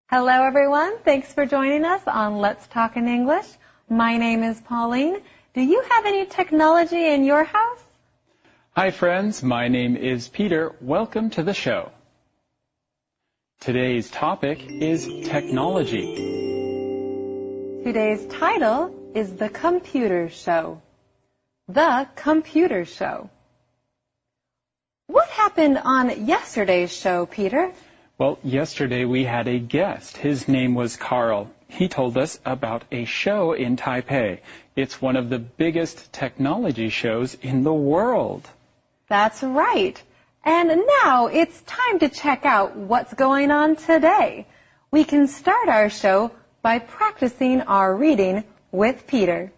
Hello, everyone. Thanks for joining us on Let's Talk in English. My name is Pauline. Do you have any technology in your house? Hi, friends. My name is Peter. Welcome to the show. Today's topic is technology. Today's title is The Computer Show. The Computer Show. What happened on yesterday's show, Peter? Well, yesterday we had a guest. His name was Carl. He told us about a show in Taipei. It's one of the biggest technology shows in the world. That's right. And now it's time to check out what's going on today. We can start our show by practicing our reading with Peter.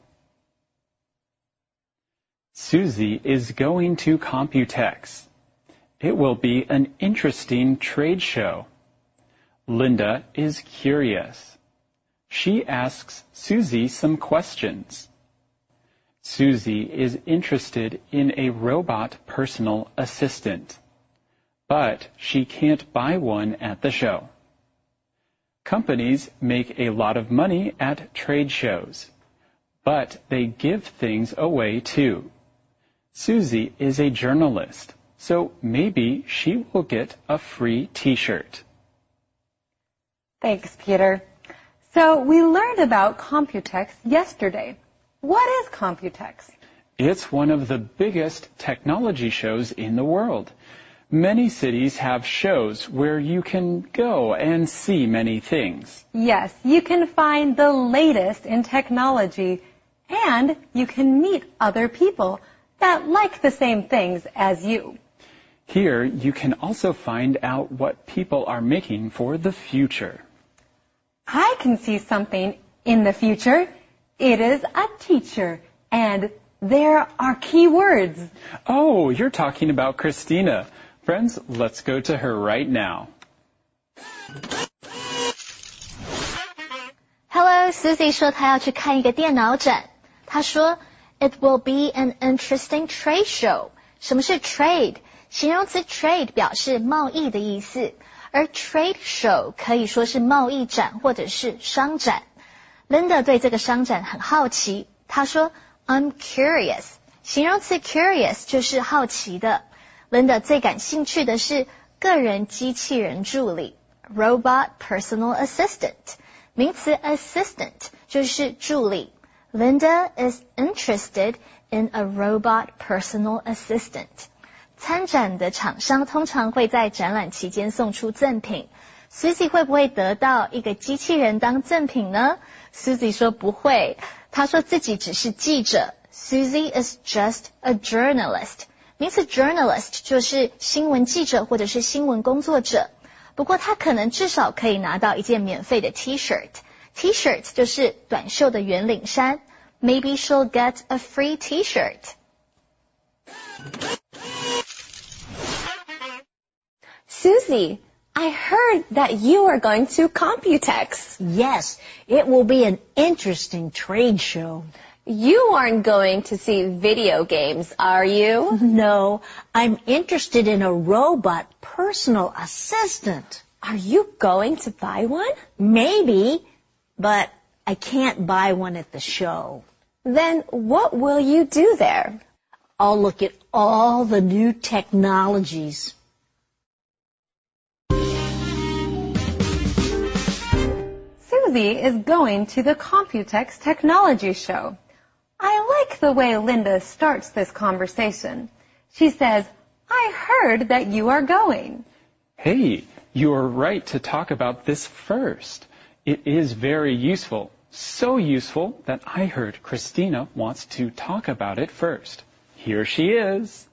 Susie is going to Computex. It will be an interesting trade show. Linda is curious. She asks Susie some questions. Susie is interested in a robot personal assistant, but she can't buy one at the show. Companies make a lot of money at trade shows, but they give things away too. Susie is a journalist, so maybe she will get a free t-shirt. Thanks, Peter. So we learned about Computex yesterday. What is Computex? It's one of the biggest technology shows in the world. Many cities have shows where you can go and see many things. Yes, you can find the latest in technology, and you can meet other people that like the same things as you. Here, you can also find out what people are making for the future. I can see something in the future. It is a teacher, and there are key words. Oh, you're talking about Christina. Friends, let's go to her right now. Hello, Susie 说她要去看一个电脑展。她说 It will be an interesting trade show. 什么是 trade？ 形容词 trade 表示贸易的意思，而 trade show 可以说是贸易展或者是商展。Linda 对这个商展很好奇，她说 I'm curious. 形容词 curious 就是好奇的。Linda 最感兴趣的是个人机器人助理 Robot Personal Assistant. 名词 assistant 就是助理。Linda is interested in a robot personal assistant. 参展的厂商通常会在展览期间送出赠品。Susie 会不会得到一个机器人当赠品呢？ Susie 说不会，她说自己只是记者。Susie is just a journalist. 名词 journalist 就是新闻记者或者是新闻工作者。不过她可能至少可以拿到一件免费的 T-shirt. T-shirt 就是短袖的圆领衫。Maybe she'll get a free T-shirt. Susie, I heard that you are going to Computex. Yes, it will be an interesting trade show. You aren't going to see video games, are you? No, I'm interested in a robot personal assistant. Are you going to buy one? Maybe, but I can't buy one at the show. Then what will you do there? I'll look at all the new technologies. Susie is going to the Computex Technology Show. I like the way Linda starts this conversation. She says, I heard that you are going. Hey, you are right to talk about this first. It is very useful. So useful that I heard Christina wants to talk about it first. Here she is.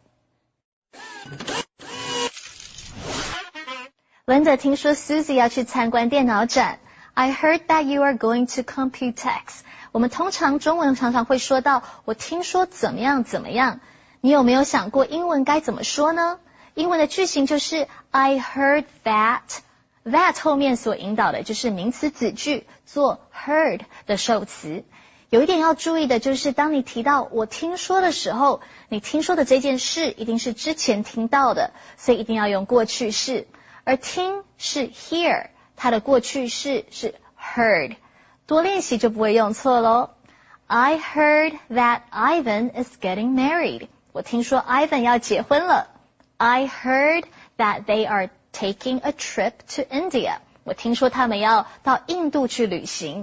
Linda 听说 Susie 要去参观电脑展。I heard that you are going to Computex. 我们通常中文常常会说到我听说怎么样怎么样。你有没有想过英文该怎么说呢？英文的句型就是 I heard that。That 后面所引导的就是名词子句，做 heard 的受词。有一点要注意的就是，当你提到我听说的时候，你听说的这件事一定是之前听到的，所以一定要用过去式。而听是 hear， 它的过去式是 heard， 多练习就不会用错咯。I heard that Ivan is getting married. 我听说 Ivan 要结婚了。I heard that they are taking a trip to India. 我听说他们要到印度去旅行。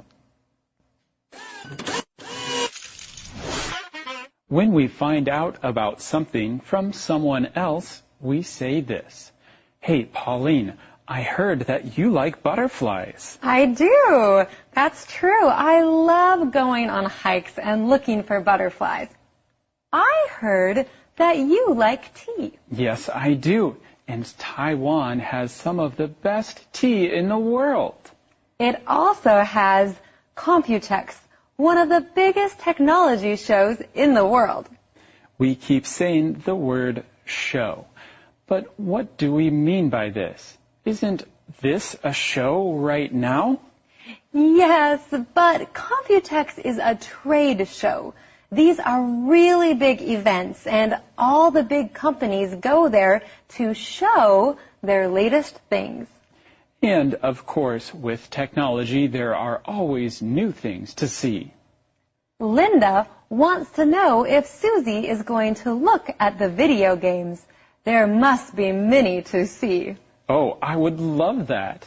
When we find out about something from someone else, we say this. Hey, Pauline, I heard that you like butterflies. I do. That's true. I love going on hikes and looking for butterflies. I heard that you like tea. Yes, I do. And Taiwan has some of the best tea in the world. It also has Computex, one of the biggest technology shows in the world. We keep saying the word show. But what do we mean by this? Isn't this a show right now? Yes, but Computex is a trade show. These are really big events, and all the big companies go there to show their latest things. And, of course, with technology, there are always new things to see. Linda wants to know if Susie is going to look at the video games. There must be many to see. Oh, I would love that.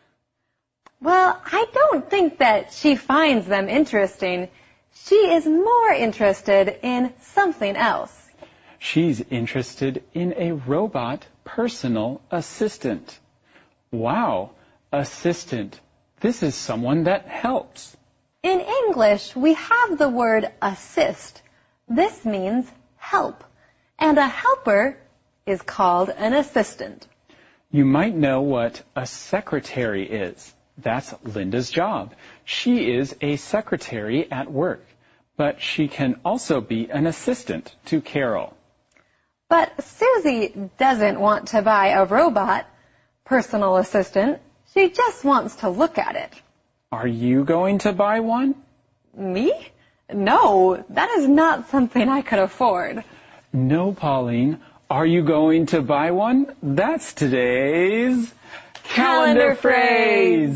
Well, I don't think that she finds them interesting. She is more interested in something else. She's interested in a robot personal assistant. Wow, assistant. This is someone that helps. In English, we have the word assist. This means help. And a helper is called an assistant. You might know what a secretary is. That's Linda's job. She is a secretary at work, but she can also be an assistant to Carol. But Susie doesn't want to buy a robot, personal assistant. She just wants to look at it. Are you going to buy one? Me? No, that is not something I could afford. No, Pauline. Are you going to buy one? That's today's calendar phrase.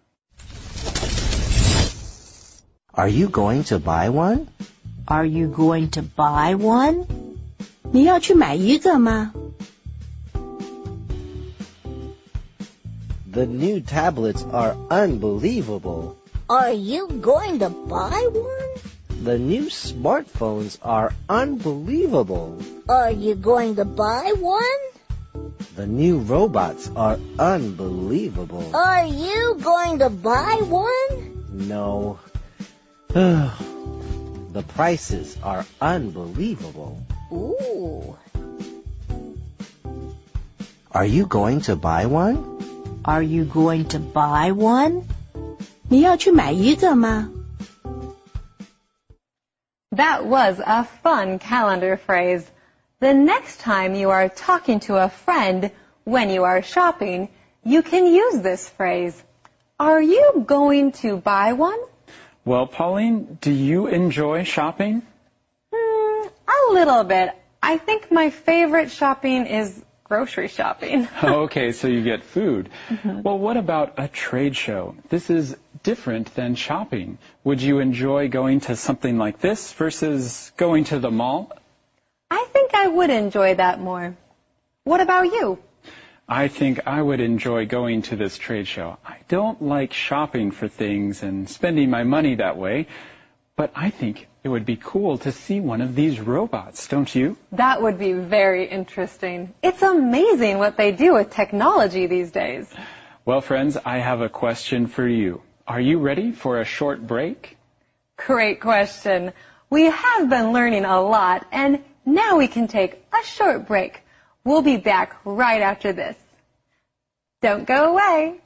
Are you going to buy one? Are you going to buy one? 你要去买一个吗？ The new tablets are unbelievable. Are you going to buy one? The new smartphones are unbelievable. Are you going to buy one? The new robots are unbelievable. Are you going to buy one? No. The prices are unbelievable. Ooh. Are you going to buy one? Are you going to buy one? 你要去买一个吗？ That was a fun calendar phrase. The next time you are talking to a friend when you are shopping, you can use this phrase. Are you going to buy one? Well, Pauline, do you enjoy shopping? A little bit. I think my favorite shopping is grocery shopping. Okay, so you get food. Well, what about a trade show? This is different than shopping. Would you enjoy going to something like this versus going to the mall? I think I would enjoy that more. What about you? I think I would enjoy going to this trade show. I don't like shopping for things and spending my money that way, but I think it would be cool to see one of these robots, don't you? That would be very interesting. It's amazing what they do with technology these days. Well, friends, I have a question for you. Are you ready for a short break? Great question. We have been learning a lot, and now we can take a short break. We'll be back right after this. Don't go away.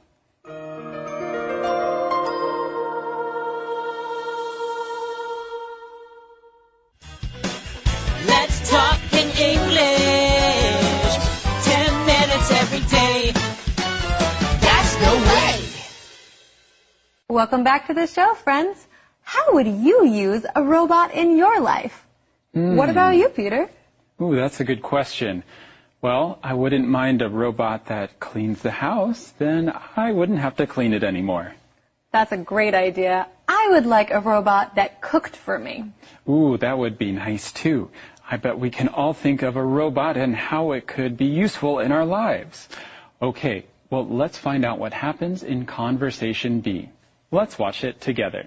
Let's talk in English. 10 minutes every day. That's the way. Welcome back to the show, friends. How would you use a robot in your life? What about you, Peter? Ooh, that's a good question. Well, I wouldn't mind a robot that cleans the house. Then I wouldn't have to clean it anymore. That's a great idea. I would like a robot that cooked for me. Ooh, that would be nice too. I bet we can all think of a robot and how it could be useful in our lives. Okay, well, let's find out what happens in Conversation B. Let's watch it together.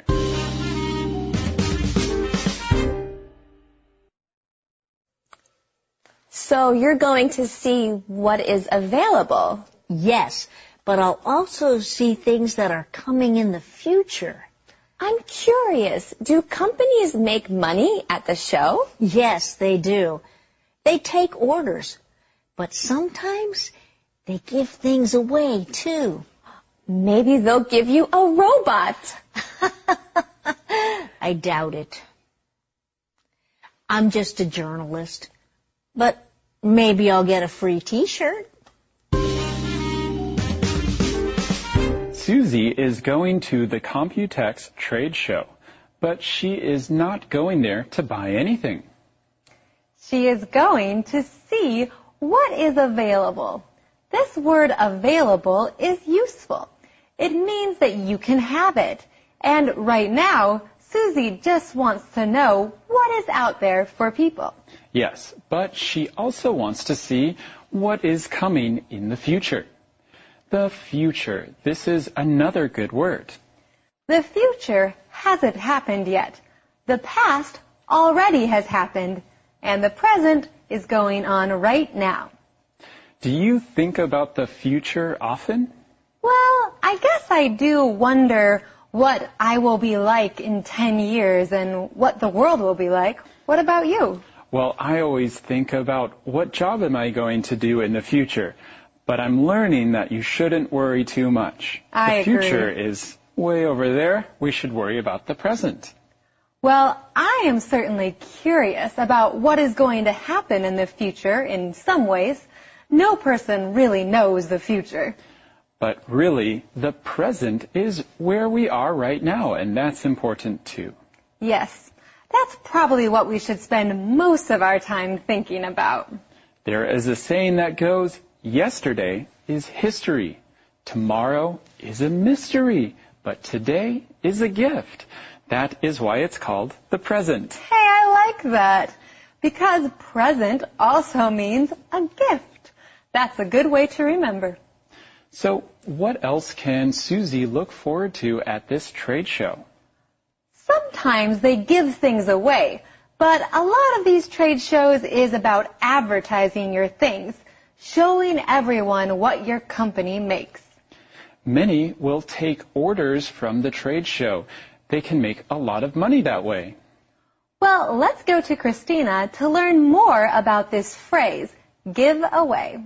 So you're going to see what is available. Yes, but I'll also see things that are coming in the future. I'm curious, do companies make money at the show? Yes, they do. They take orders, but sometimes they give things away too. Maybe they'll give you a robot. I doubt it. I'm just a journalist, but maybe I'll get a free t-shirt. Susie is going to the Computex trade show, but she is not going there to buy anything. She is going to see what is available. This word available is useful. It means that you can have it. And right now, Susie just wants to know what is out there for people. Yes, but she also wants to see what is coming in the future. The future. This is another good word. The future hasn't happened yet. The past already has happened, and the present is going on right now. Do you think about the future often? Well, I guess I do wonder what I will be like in 10 years and what the world will be like. What about you? Well, I always think about what job am I going to do in the future. But I'm learning that you shouldn't worry too much. I agree. The future is way over there. We should worry about the present. Well, I am certainly curious about what is going to happen in the future in some ways. No person really knows the future. But really, the present is where we are right now, and that's important too. Yes, that's probably what we should spend most of our time thinking about. There is a saying that goes, yesterday is history. Tomorrow is a mystery. But today is a gift. That is why it's called the present. Hey, I like that. Because present also means a gift. That's a good way to remember. So what else can Susie look forward to at this trade show? Sometimes they give things away. But a lot of these trade shows is about advertising your things. Showing everyone what your company makes. Many will take orders from the trade show. They can make a lot of money that way. Well, let's go to Christina to learn more about this phrase, give away.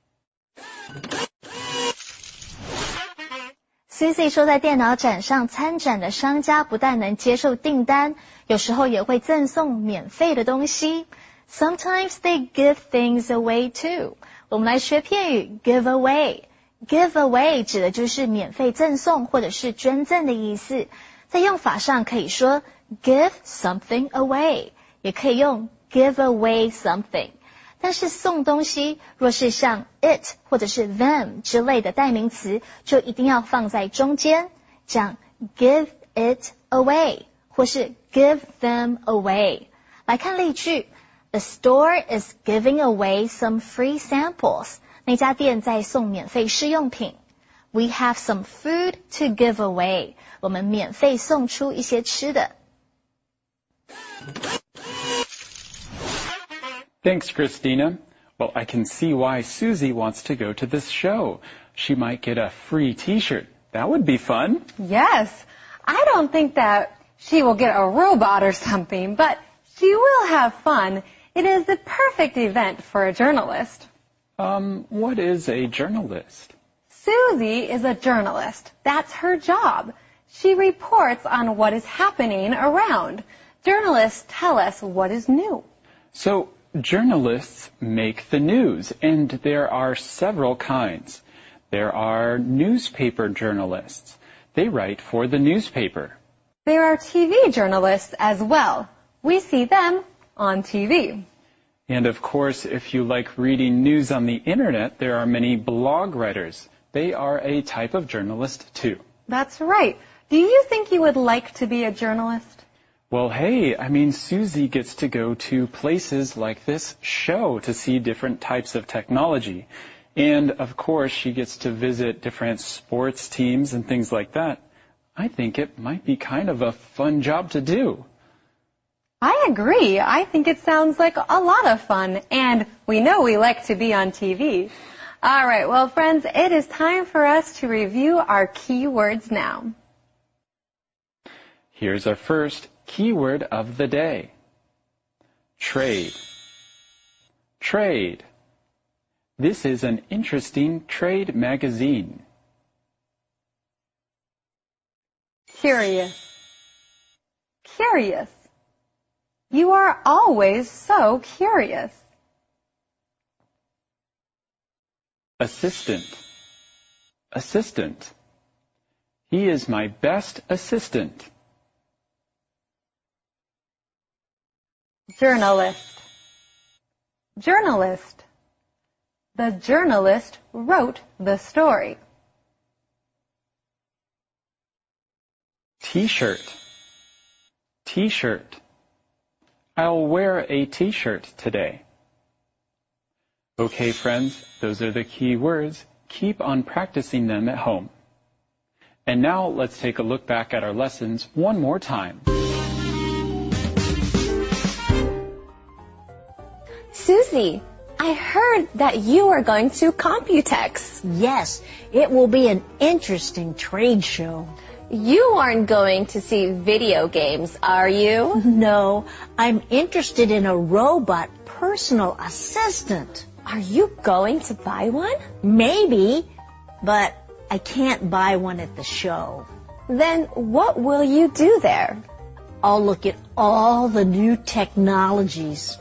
Susie 说，在电脑展上参展的商家不但能接受订单，有时候也会赠送免费的东西。Sometimes they give things away too. 我们来学片语 give away. Give away 指的就是免费赠送或者是捐赠的意思。在用法上可以说 give something away， 也可以用 give away something。但是送东西若是像 it 或者是 them 之类的代名词，就一定要放在中间，讲 give it away 或是 give them away。来看例句。The store is giving away some free samples. 那家店在送免费试用品。We have some food to give away. 我们免费送出一些吃的。 Thanks, Christina. Well, I can see why Susie wants to go to this show. She might get a free t-shirt. That would be fun. Yes, I don't think that she will get a robot or something, but she will have fun. It is the perfect event for a journalist. What is a journalist? Susie is a journalist. That's her job. She reports on what is happening around. Journalists tell us what is new. So, journalists make the news, and there are several kinds. There are newspaper journalists. They write for the newspaper. There are TV journalists as well. We see them on TV. And of course, if you like reading news on the internet, there are many blog writers. They are a type of journalist too. That's right. Do you think you would like to be a journalist? Well, hey, Susie gets to go to places like this show to see different types of technology. And of course, she gets to visit different sports teams and things like that. I think it might be kind of a fun job to do. I agree. I think it sounds like a lot of fun. And we know we like to be on TV. All right, well, friends, it is time for us to review our keywords now. Here's our first keyword of the day. Trade. Trade. This is an interesting trade magazine. Curious. Curious. You are always so curious. Assistant. Assistant. He is my best assistant. Journalist. Journalist. The journalist wrote the story. T-shirt. T-shirt. I'll wear a T-shirt today. Okay, friends, those are the key words. Keep on practicing them at home. And now let's take a look back at our lessons one more time. Susie, I heard that you are going to Computex. Yes, it will be an interesting trade show. You aren't going to see video games, are you? No, I'm interested in a robot personal assistant. Are you going to buy one? Maybe, but I can't buy one at the show. Then what will you do there? I'll look at all the new technologies.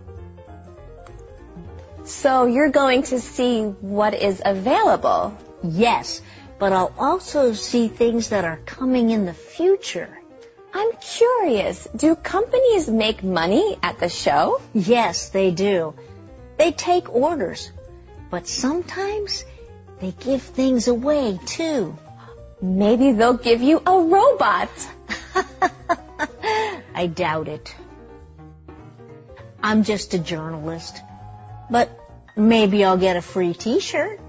So you're going to see what is available? Yes, but I'll also see things that are coming in the future. I'm curious, do companies make money at the show? Yes, they do. They take orders, but sometimes they give things away too. Maybe they'll give you a robot. I doubt it. I'm just a journalist, but maybe I'll get a free T-shirt.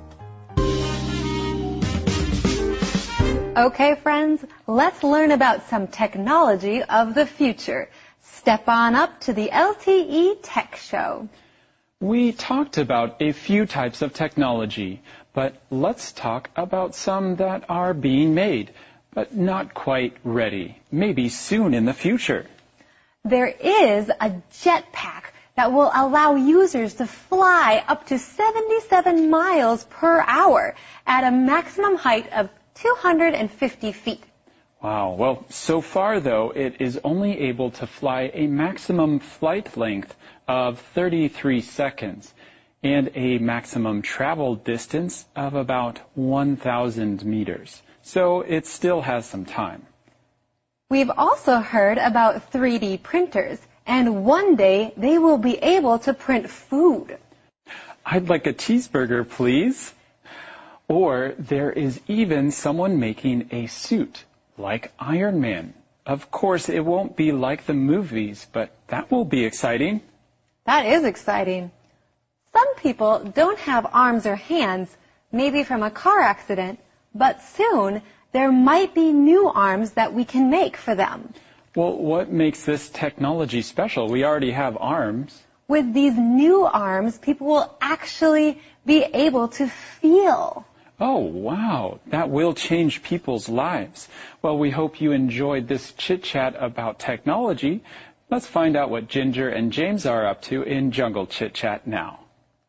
Okay, friends, let's learn about some technology of the future. Step on up to the LTE Tech Show. We talked about a few types of technology, but let's talk about some that are being made, but not quite ready, maybe soon in the future. There is a jetpack that will allow users to fly up to 77 miles per hour at a maximum height of 250 feet. Wow. Well, so far, though, it is only able to fly a maximum flight length of 33 seconds and a maximum travel distance of about 1,000 meters. So it still has some time. We've also heard about 3D printers, and one day they will be able to print food. I'd like a cheeseburger, please. Or there is even someone making a suit, like Iron Man. Of course, it won't be like the movies, but that will be exciting. That is exciting. Some people don't have arms or hands, maybe from a car accident, but soon there might be new arms that we can make for them. Well, what makes this technology special? We already have arms. With these new arms, people will actually be able to feel. Oh, wow. That will change people's lives. Well, we hope you enjoyed this chit-chat about technology. Let's find out what Ginger and James are up to in Jungle Chit Chat now.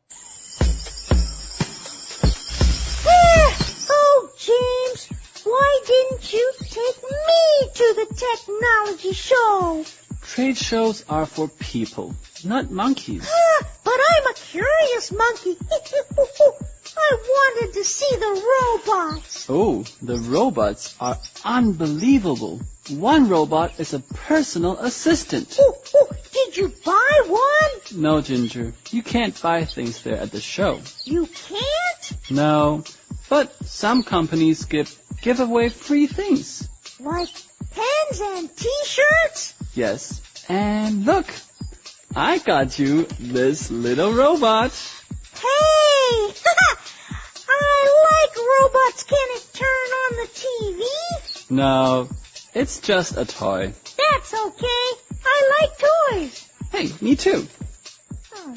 Oh, James, why didn't you take me to the technology show? Trade shows are for people, not monkeys. But I'm a curious monkey. I wanted to see the robots. Oh, the robots are unbelievable. One robot is a personal assistant. Oh, did you buy one? No, Ginger, you can't buy things there at the show. You can't? No, but some companies give away free things. Like pens and t-shirts? Yes, and look, I got you this little robot. Hey! I like robots. Can it turn on the TV? No, it's just a toy. That's okay. I like toys. Hey, me too. Oh.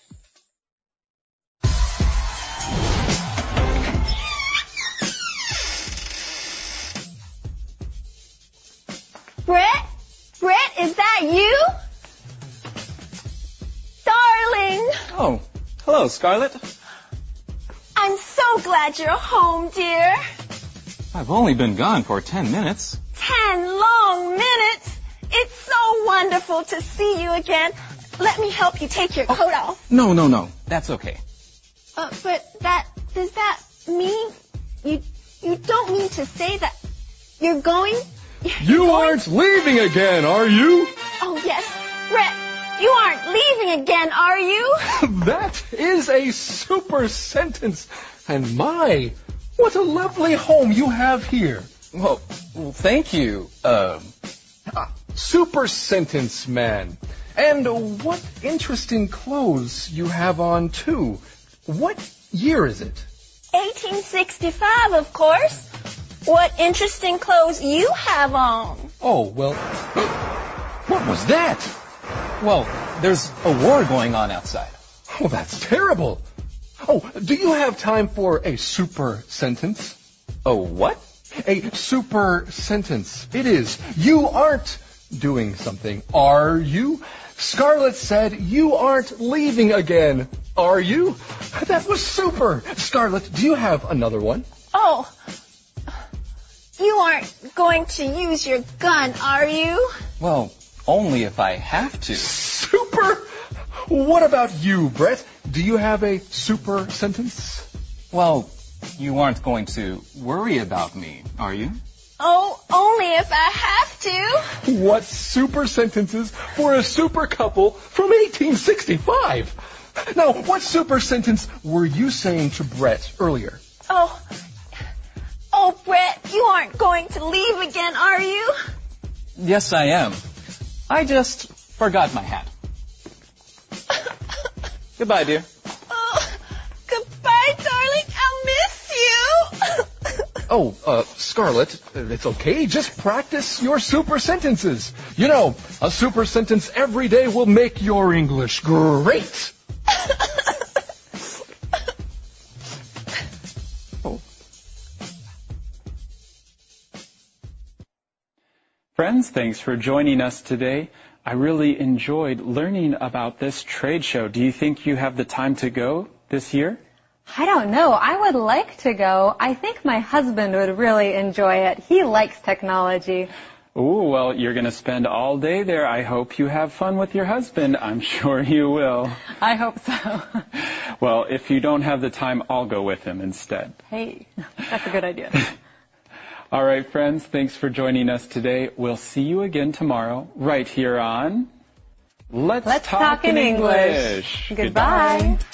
Brett, is that you? Darling, Oh, hello, Scarlett. I'm so glad you're home, dear. I've only been gone for 10 minutes. 10 long minutes. It's so wonderful to see you again. Let me help you take your coat off. No. That's okay. But does that mean you don't mean to say that you're going? You aren't leaving again, are you? Oh, yes. Brett, you aren't leaving again, are you? That is a super sentence. And my, what a lovely home you have here. Well, thank you. Super sentence, man. And what interesting clothes you have on, too. What year is it? 1865, of course. What interesting clothes you have on. Oh, well, what was that? Well, there's a war going on outside. Oh, that's terrible. Oh, do you have time for a super sentence? Oh, what? A super sentence. It is, you aren't doing something, are you? Scarlett said you aren't leaving again, are you? That was super. Scarlett, do you have another one? Oh, you aren't going to use your gun, are you? Well, only if I have to. Super? What about you, Brett? Do you have a super sentence? Well, you aren't going to worry about me, are you? Oh, only if I have to. What super sentences for a super couple from 1865? Now, what super sentence were you saying to Brett earlier? Oh, Brett, you aren't going to leave again, are you? Yes, I am. I just forgot my hat. Goodbye, dear. Oh, goodbye, darling. I'll miss you. Oh, Scarlett, it's okay. Just practice your super sentences. You know, a super sentence every day will make your English great. Friends, thanks for joining us today. I really enjoyed learning about this trade show. Do you think you have the time to go this year? I don't know. I would like to go. I think my husband would really enjoy it. He likes technology. Oh, well, you're going to spend all day there. I hope you have fun with your husband. I'm sure you will. I hope so. Well, if you don't have the time, I'll go with him instead. Hey, that's a good idea. All right, friends, thanks for joining us today. We'll see you again tomorrow right here on Let's Talk in English. Goodbye.